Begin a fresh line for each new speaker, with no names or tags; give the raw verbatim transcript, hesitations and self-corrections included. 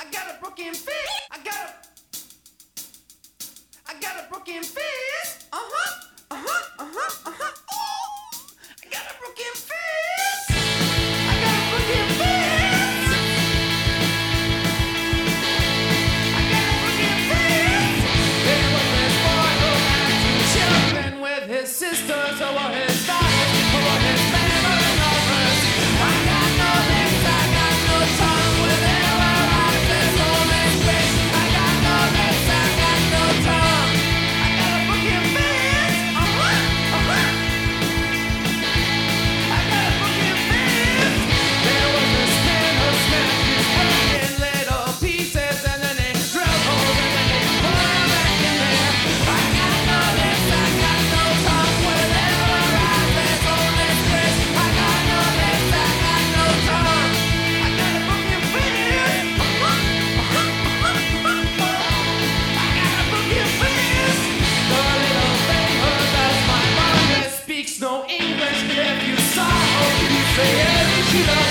I got a broken fist. I got a. I got a broken fist. Uh huh. Uh huh. Uh huh. Uh huh. Ooh. I got a broken fist. I got a broken fist. I got a broken fist. There was this boy who had two children with his sisters over his daughters, over his family lovers. I got no legs. I got no tongue. Whenever I says home in space, I got no legs. I got no tongue. I got a broken fist. Uh huh. Uh huh. I got a broken fist. There was this man who smashed his head in little pieces, and then they drilled holes, and then they put him back in there. I got no legs. I got no tongue. Whenever I says home in space, I got no legs. I got no tongue. I got a broken fist. Uh huh. Uh huh. Uh huh. Uh huh. I got a broken fist. The little thing who does my mother speaks no English. If you saw her, you'd say, "Hey, she knows."